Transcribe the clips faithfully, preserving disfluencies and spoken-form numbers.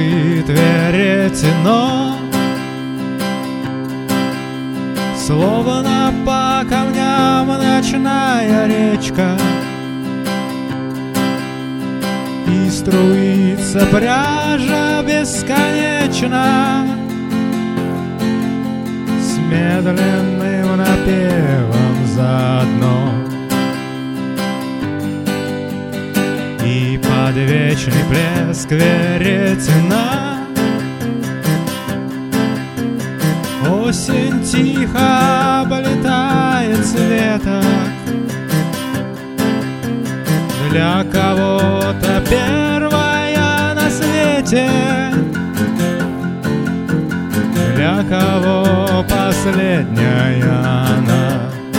бежит веретено, словно по камням ночная речка, и струится пряжа бесконечно с медленным напевом заодно. И под вечный плеск веретена осень тихо облетает с веток. Для кого-то первая на свете, для кого последняя она.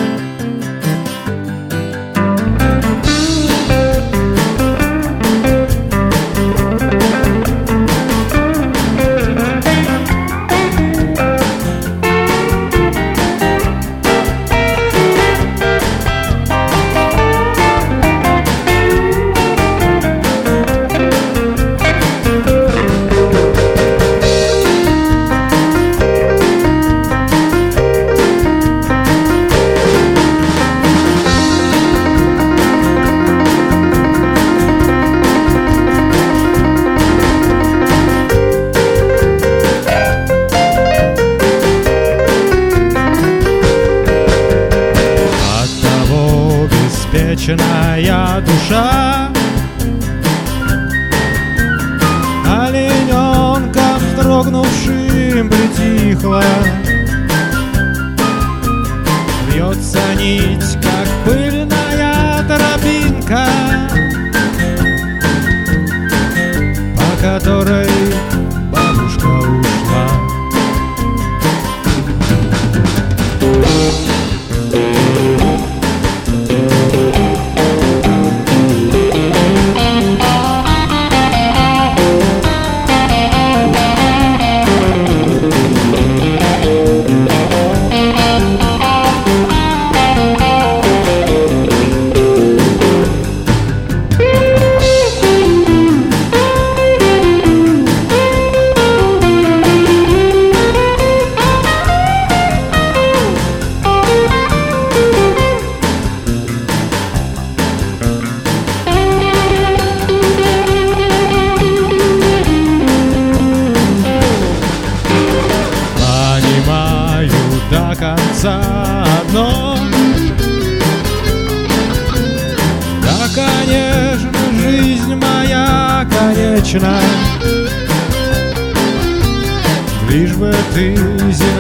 Вечная душа олененком вздрогнувшим притихла. Вьется нить, как пыльная тропинка, по которой бабушка ушла. До конца одно, да, конечно, жизнь моя конечна, лишь бы ты, земля,